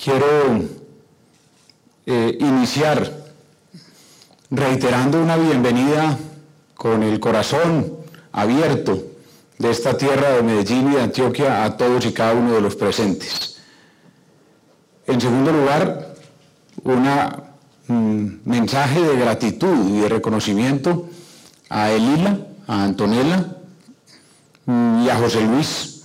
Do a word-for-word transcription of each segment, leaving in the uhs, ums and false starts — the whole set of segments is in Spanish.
quiero eh, iniciar reiterando una bienvenida con el corazón abierto de esta tierra de Medellín y de Antioquia a todos y cada uno de los presentes. En segundo lugar, un mensaje de gratitud y de reconocimiento a Elila, a Antonella y a José Luis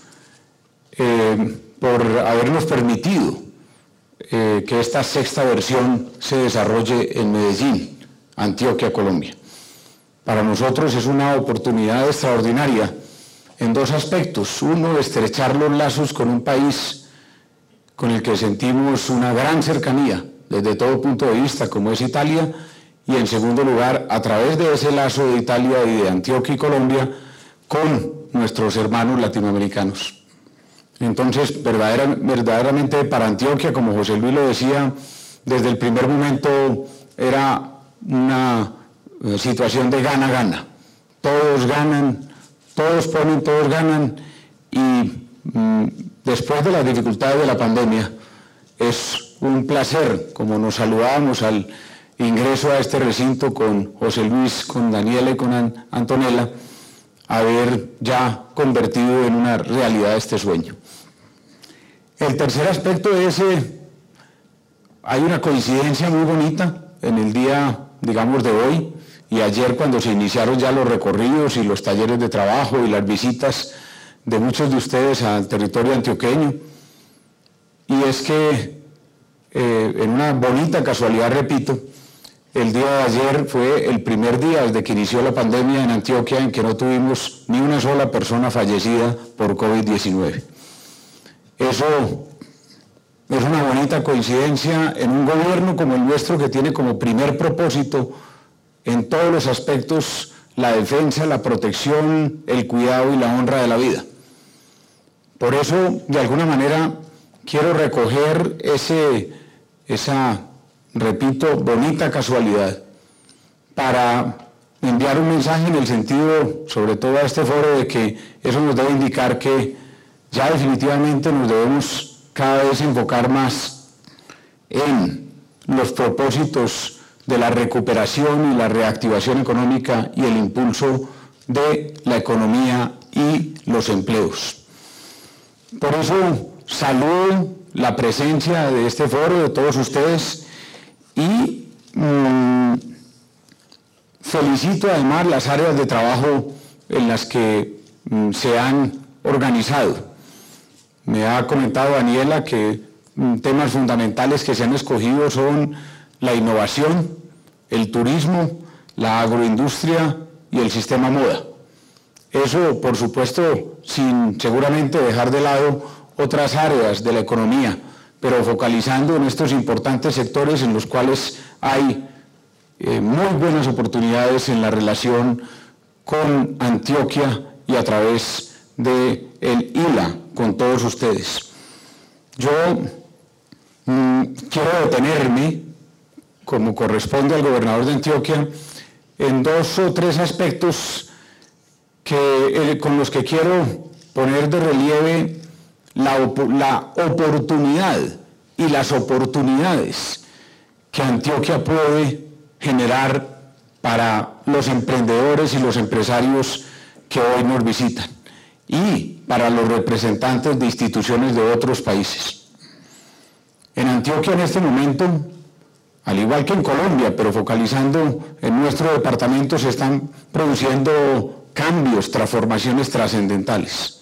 eh, por habernos permitido eh, que esta sexta versión se desarrolle en Medellín, Antioquia, Colombia. Para nosotros es una oportunidad extraordinaria en dos aspectos. Uno, estrechar los lazos con un país con el que sentimos una gran cercanía desde todo punto de vista, como es Italia, y en segundo lugar, a través de ese lazo de Italia y de Antioquia y Colombia, con nuestros hermanos latinoamericanos. Entonces, verdadera, verdaderamente para Antioquia, como José Luis lo decía, desde el primer momento era una eh, situación de gana-gana. Todos ganan, todos ponen, todos ganan, y mm, después de las dificultades de la pandemia, es un placer, como nos saludábamos al ingreso a este recinto con José Luis, con Daniela y con An Antonella, haber ya convertido en una realidad este sueño. El tercer aspecto es, eh, hay una coincidencia muy bonita en el día, digamos, de hoy y ayer, cuando se iniciaron ya los recorridos y los talleres de trabajo y las visitas de muchos de ustedes al territorio antioqueño, y es que eh, en una bonita casualidad, repito, el día de ayer fue el primer día desde que inició la pandemia en Antioquia en que no tuvimos ni una sola persona fallecida por COVID diecinueve. Eso es una bonita coincidencia en un gobierno como el nuestro, que tiene como primer propósito en todos los aspectos la defensa, la protección, el cuidado y la honra de la vida. Por eso, de alguna manera, quiero recoger ese, esa, repito, bonita casualidad para enviar un mensaje en el sentido, sobre todo a este foro, de que eso nos debe indicar que ya definitivamente nos debemos cada vez enfocar más en los propósitos de la recuperación y la reactivación económica y el impulso de la economía y los empleos. Por eso saludo la presencia de este foro, de todos ustedes, y mmm, felicito además las áreas de trabajo en las que mmm, se han organizado. Me ha comentado Daniela que mmm, temas fundamentales que se han escogido son la innovación, el turismo, la agroindustria y el sistema moda. Eso, por supuesto, sin seguramente dejar de lado otras áreas de la economía, pero focalizando en estos importantes sectores en los cuales hay eh, muy buenas oportunidades en la relación con Antioquia y a través del I L A con todos ustedes. Yo mmm, quiero detenerme, como corresponde al gobernador de Antioquia, en dos o tres aspectos que, eh, con los que quiero poner de relieve la, op la oportunidad y las oportunidades que Antioquia puede generar para los emprendedores y los empresarios que hoy nos visitan y para los representantes de instituciones de otros países. En Antioquia en este momento, al igual que en Colombia, pero focalizando en nuestro departamento, se están produciendo cambios, transformaciones trascendentales.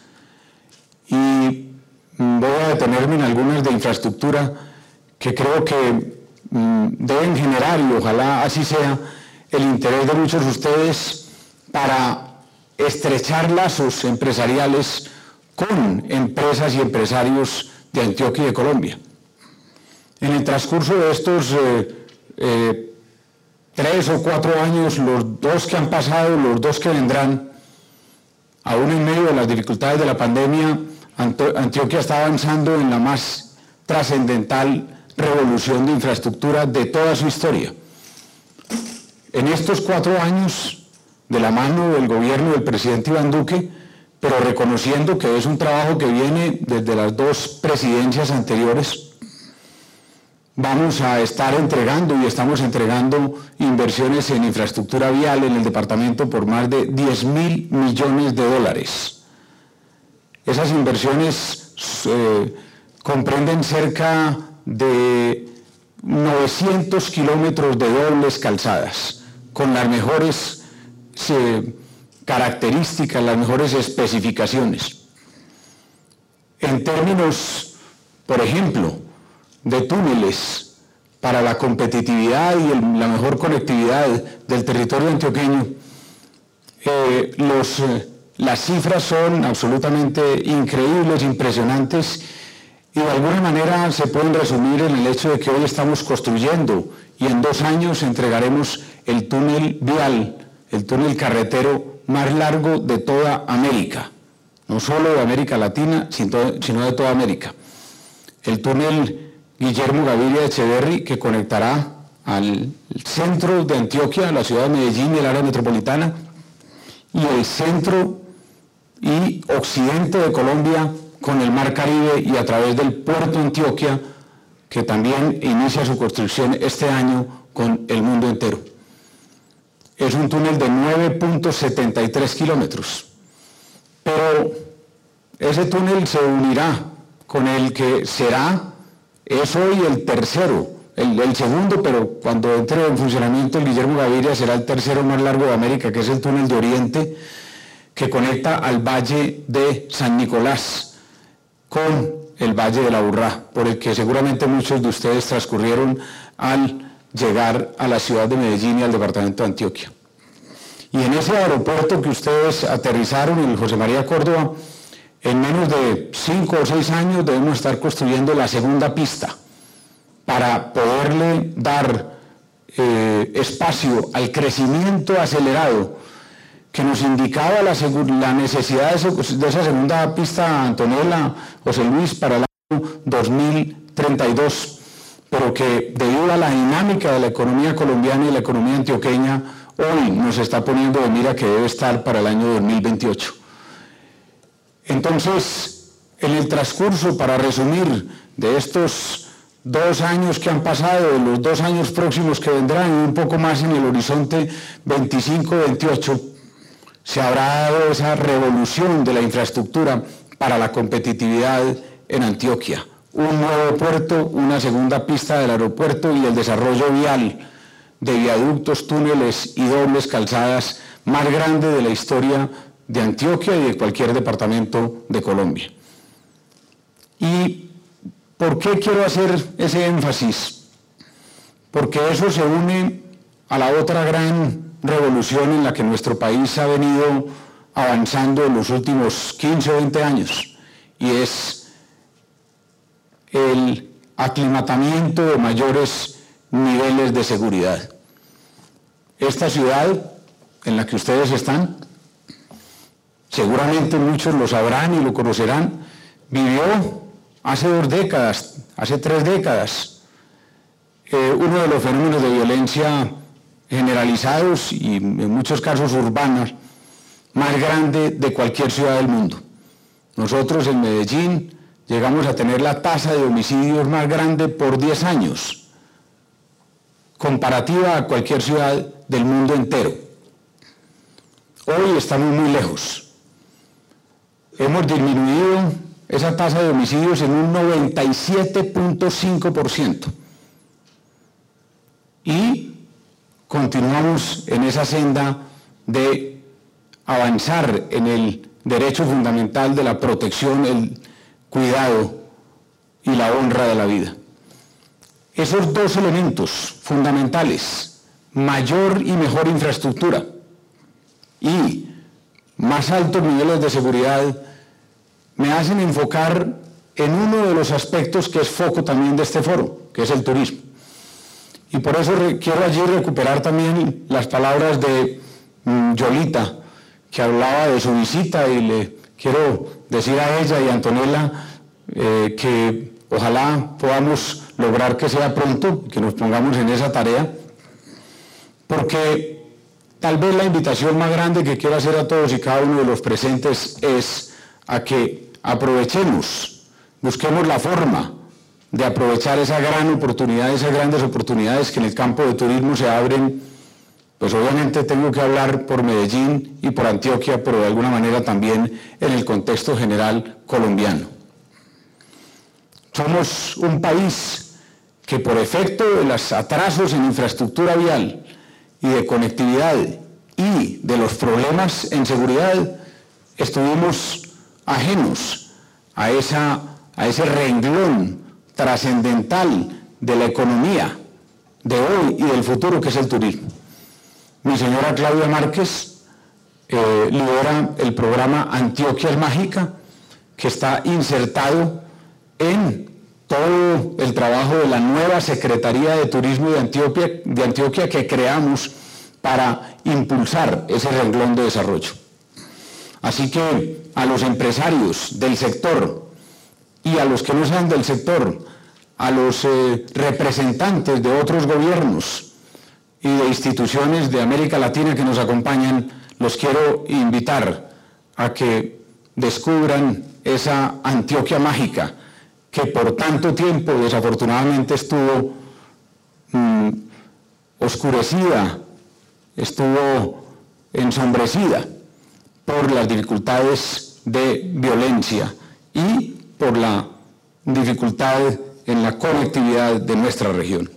Y voy a detenerme en algunas de infraestructura que creo que mmm, deben generar, y ojalá así sea, el interés de muchos de ustedes para estrechar lazos empresariales con empresas y empresarios de Antioquia y de Colombia. En el transcurso de estos eh, eh, tres o cuatro años, los dos que han pasado, los dos que vendrán, aún en medio de las dificultades de la pandemia, Antioquia está avanzando en la más trascendental revolución de infraestructura de toda su historia. En estos cuatro años, de la mano del gobierno del presidente Iván Duque, pero reconociendo que es un trabajo que viene desde las dos presidencias anteriores, vamos a estar entregando y estamos entregando inversiones en infraestructura vial en el departamento por más de diez mil millones de dólares. Esas inversiones eh, comprenden cerca de novecientos kilómetros de dobles calzadas, con las mejores eh, características, las mejores especificaciones. En términos, por ejemplo, de túneles para la competitividad y el, la mejor conectividad del territorio antioqueño, eh, los, eh, las cifras son absolutamente increíbles, impresionantes, y de alguna manera se pueden resumir en el hecho de que hoy estamos construyendo y en dos años entregaremos el túnel vial, el túnel carretero más largo de toda América, no solo de América Latina, sino de toda América. El túnel Guillermo Gaviria Echeverry, que conectará al centro de Antioquia, la ciudad de Medellín y el área metropolitana, y el centro y occidente de Colombia con el Mar Caribe y a través del puerto de Antioquia, que también inicia su construcción este año con el mundo entero. Es un túnel de nueve punto setenta y tres kilómetros, pero ese túnel se unirá con el que será, es hoy el tercero, el, el segundo, pero cuando entre en funcionamiento el Guillermo Gaviria será el tercero más largo de América, que es el túnel de Oriente, que conecta al Valle de San Nicolás con el Valle de la Urrá, por el que seguramente muchos de ustedes transcurrieron al llegar a la ciudad de Medellín y al departamento de Antioquia. Y en ese aeropuerto que ustedes aterrizaron, en el José María Córdoba, en menos de cinco o seis años debemos estar construyendo la segunda pista para poderle dar eh, espacio al crecimiento acelerado que nos indicaba la, la necesidad de, ese, de esa segunda pista Antonella, José Luis, para el año dos mil treinta y dos, pero que debido a la dinámica de la economía colombiana y la economía antioqueña, hoy nos está poniendo de mira que debe estar para el año dos mil veintiocho. Entonces, en el transcurso, para resumir, de estos dos años que han pasado, de los dos años próximos que vendrán, y un poco más en el horizonte veinticinco veintiocho, se habrá dado esa revolución de la infraestructura para la competitividad en Antioquia. Un nuevo puerto, una segunda pista del aeropuerto y el desarrollo vial de viaductos, túneles y dobles calzadas más grande de la historia de Antioquia y de cualquier departamento de Colombia. ¿Y por qué quiero hacer ese énfasis? Porque eso se une a la otra gran revolución en la que nuestro país ha venido avanzando en los últimos quince o veinte años, y es el aclimatamiento de mayores niveles de seguridad. Esta ciudad en la que ustedes están, seguramente muchos lo sabrán y lo conocerán, vivió hace dos décadas, hace tres décadas, eh, uno de los fenómenos de violencia generalizados y en muchos casos urbanos más grande de cualquier ciudad del mundo. Nosotros en Medellín llegamos a tener la tasa de homicidios más grande por diez años, comparativa a cualquier ciudad del mundo entero. Hoy estamos muy lejos. Hemos disminuido esa tasa de homicidios en un noventa y siete punto cinco por ciento. Y continuamos en esa senda de avanzar en el derecho fundamental de la protección, el cuidado y la honra de la vida. Esos dos elementos fundamentales, mayor y mejor infraestructura y más altos niveles de seguridad, me hacen enfocar en uno de los aspectos que es foco también de este foro, que es el turismo. Y por eso quiero allí recuperar también las palabras de mm, Yolita, que hablaba de su visita, y le quiero decir a ella y a Antonella eh, que ojalá podamos lograr que sea pronto, que nos pongamos en esa tarea, porque tal vez la invitación más grande que quiero hacer a todos y cada uno de los presentes es a que aprovechemos, busquemos la forma de aprovechar esa gran oportunidad, esas grandes oportunidades que en el campo de turismo se abren, pues obviamente tengo que hablar por Medellín y por Antioquia, pero de alguna manera también en el contexto general colombiano. Somos un país que por efecto de los atrasos en infraestructura vial y de conectividad y de los problemas en seguridad, estuvimos ajenos a, esa, a ese renglón trascendental de la economía de hoy y del futuro, que es el turismo. Mi señora Claudia Márquez eh, lidera el programa Antioquia es Mágica, que está insertado en todo el trabajo de la nueva Secretaría de Turismo de Antioquia, de Antioquia que creamos para impulsar ese renglón de desarrollo. Así que a los empresarios del sector y a los que no sean del sector, a los eh, representantes de otros gobiernos y de instituciones de América Latina que nos acompañan, los quiero invitar a que descubran esa Antioquia mágica que por tanto tiempo desafortunadamente estuvo mmm, oscurecida, estuvo ensombrecida por las dificultades de violencia y por la dificultad en la conectividad de nuestra región.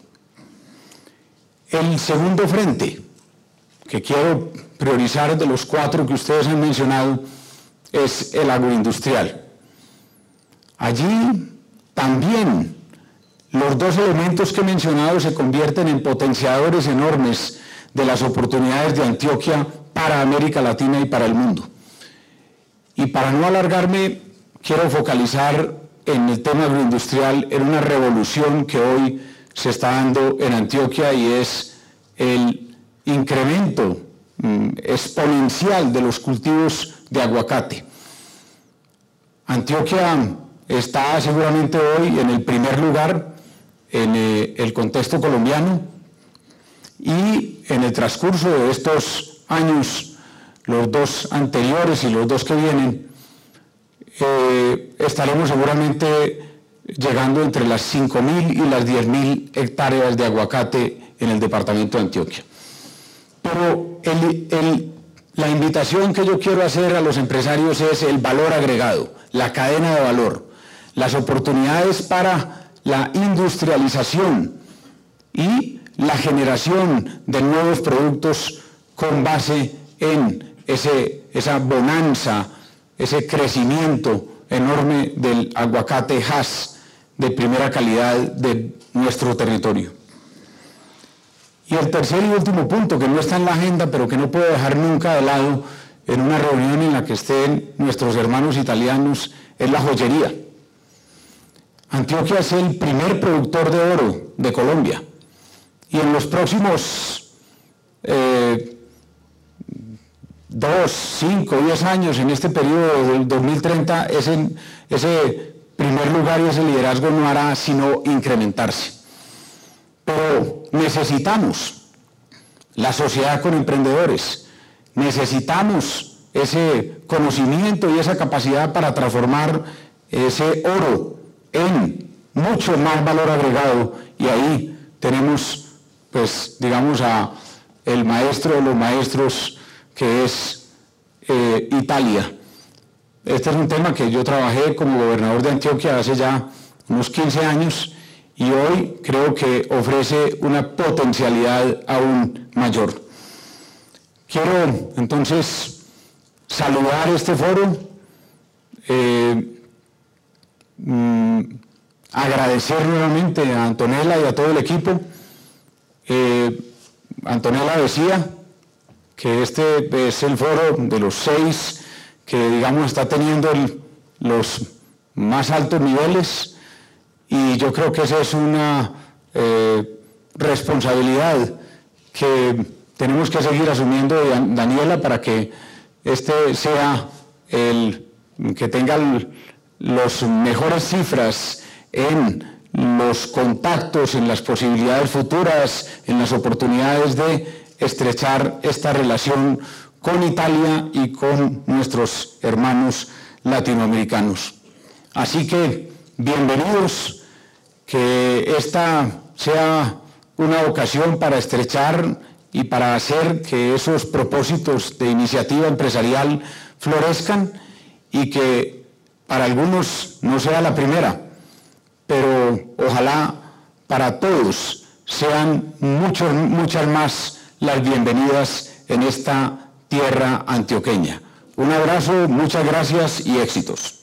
El segundo frente que quiero priorizar de los cuatro que ustedes han mencionado es el agroindustrial. Allí también los dos elementos que he mencionado se convierten en potenciadores enormes de las oportunidades de Antioquia para América Latina y para el mundo. Y para no alargarme, quiero focalizar en el tema agroindustrial, en una revolución que hoy se está dando en Antioquia, y es el incremento mm, exponencial de los cultivos de aguacate. Antioquia está seguramente hoy en el primer lugar en eh, el contexto colombiano, y en el transcurso de estos años, los dos anteriores y los dos que vienen, eh, estaremos seguramente llegando entre las cinco mil y las diez mil hectáreas de aguacate en el departamento de Antioquia. Pero el, el, la invitación que yo quiero hacer a los empresarios es el valor agregado, la cadena de valor, las oportunidades para la industrialización y la generación de nuevos productos con base en ese, esa bonanza, ese crecimiento enorme del aguacate Hass de primera calidad de nuestro territorio. Y el tercer y último punto, que no está en la agenda, pero que no puedo dejar nunca de lado en una reunión en la que estén nuestros hermanos italianos, es la joyería. Antioquia es el primer productor de oro de Colombia, y en los próximos eh, dos, cinco, diez años, en este periodo del dos mil treinta, ese, ese primer lugar y ese liderazgo no hará sino incrementarse. Pero necesitamos la sociedad con emprendedores, necesitamos ese conocimiento y esa capacidad para transformar ese oro en mucho más valor agregado, y ahí tenemos, pues, digamos, a el maestro de los maestros, que es eh, Italia. Este es un tema que yo trabajé como gobernador de Antioquia hace ya unos quince años, y hoy creo que ofrece una potencialidad aún mayor. Quiero entonces saludar este foro, eh, mm, agradecer nuevamente a Antonella y a todo el equipo. Eh, Antonella decía que este es el foro de los seis que, digamos, está teniendo el, los más altos niveles, y yo creo que esa es una eh, responsabilidad que tenemos que seguir asumiendo, Daniela, para que este sea el que tenga el, los mejores cifras en los contactos, en las posibilidades futuras, en las oportunidades de estrechar esta relación con Italia y con nuestros hermanos latinoamericanos. Así que, bienvenidos. que esta sea una ocasión para estrechar y para hacer que esos propósitos de iniciativa empresarial florezcan y que para algunos no sea la primera, pero ojalá para todos sean muchos, muchas más las bienvenidas en esta tierra antioqueña. Un abrazo, muchas gracias y éxitos.